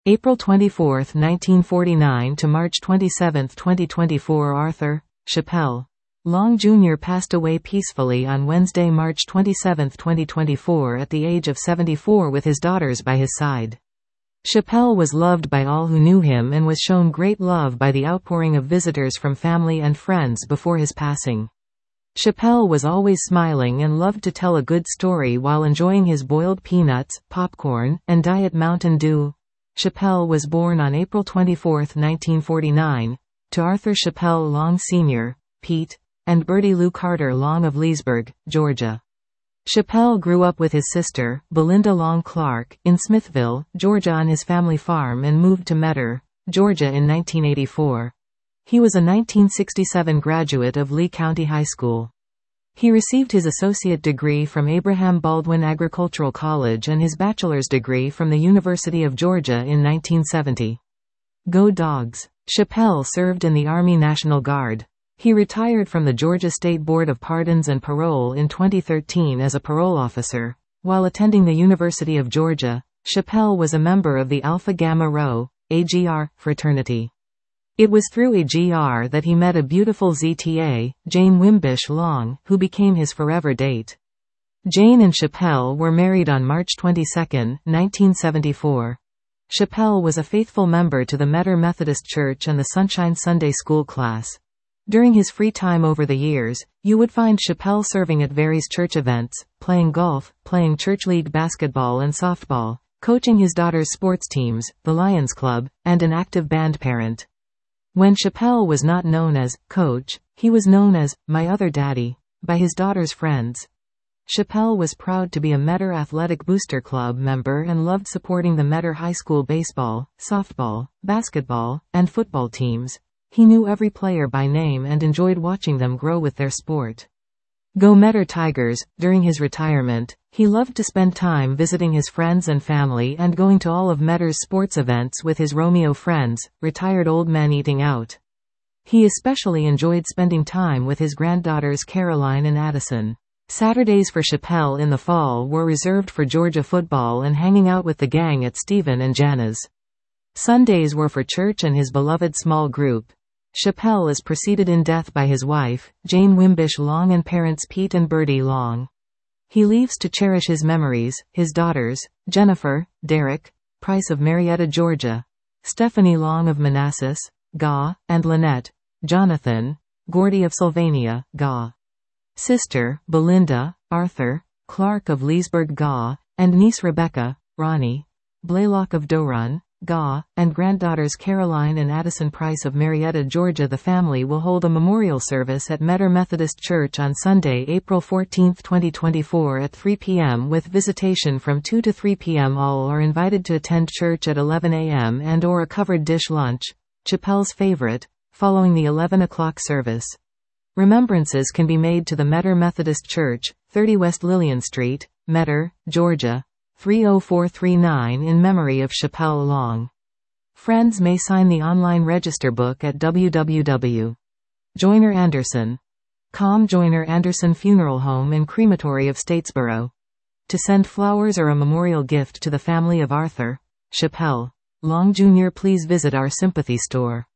April 24, 1949 to March 27, 2024. Arthur Chappell Long Jr. passed away peacefully on Wednesday, March 27, 2024 at the age of 74 with his daughters by his side. Chappell was loved by all who knew him and was shown great love by the outpouring of visitors from family and friends before his passing. Chappell was always smiling and loved to tell a good story while enjoying his boiled peanuts, popcorn, and Diet Mountain Dew. Chappell was born on April 24, 1949, to Arthur Chappell Long Sr., Pete, and Bertie Lou Carter Long of Leesburg, Georgia. Chappell grew up with his sister, Belinda Long Clark, in Smithville, Georgia on his family farm and moved to Metter, Georgia in 1984. He was a 1967 graduate of Lee County High School. He received his associate degree from Abraham Baldwin Agricultural College and his bachelor's degree from the University of Georgia in 1970. Go Dogs! Chappell served in the Army National Guard. He retired from the Georgia State Board of Pardons and Parole in 2013 as a parole officer. While attending the University of Georgia, Chappell was a member of the Alpha Gamma Rho (AGR) fraternity. It was through AGR that he met a beautiful ZTA, Jane Wimbish Long, who became his forever date. Jane and Chappell were married on March 22, 1974. Chappell was a faithful member to the Metter Methodist Church and the Sunshine Sunday School class. During his free time over the years, you would find Chappell serving at various church events, playing golf, playing church league basketball and softball, coaching his daughter's sports teams, the Lions Club, and an active band parent. When Chappell was not known as Coach, he was known as My Other Daddy by his daughter's friends. Chappell was proud to be a Metter Athletic Booster Club member and loved supporting the Metter High School baseball, softball, basketball, and football teams. He knew every player by name and enjoyed watching them grow with their sport. Go Metter Tigers! During his retirement, he loved to spend time visiting his friends and family and going to all of Metter's sports events with his Romeo friends, retired old men eating out. He especially enjoyed spending time with his granddaughters Caroline and Addison. Saturdays for Chappell in the fall were reserved for Georgia football and hanging out with the gang at Stephen and Jana's. Sundays were for church and his beloved small group. Chappell is preceded in death by his wife, Jane Wimbish Long, and parents Pete and Bertie Long. He leaves to cherish his memories, his daughters, Jennifer, Derek, Price of Marietta, Georgia, Stephanie Long of Manassas, GA, and Lynette, Jonathan, Gordy of Sylvania, GA. Sister, Belinda, Arthur, Clark of Leesburg, GA, and niece Rebecca, Ronnie, Blaylock of Doe-Run, GA, and granddaughters Caroline and Addison Price of Marietta, Georgia. The family will hold a memorial service at Metter Methodist Church on Sunday, April 14, 2024 at 3 p.m. with visitation from 2 to 3 p.m. All are invited to attend church at 11 a.m. and or a covered dish lunch, Chappell's favorite, following the 11 o'clock service. Remembrances can be made to the Metter Methodist Church, 30 West Lillian Street, Metter, Georgia, 30439 in memory of Chappell Long. Friends may sign the online register book at www.joyneranderson.com. Joyner Anderson Funeral Home and Crematory of Statesboro. To send flowers or a memorial gift to the family of Arthur Chappell Long Jr., please visit our sympathy store.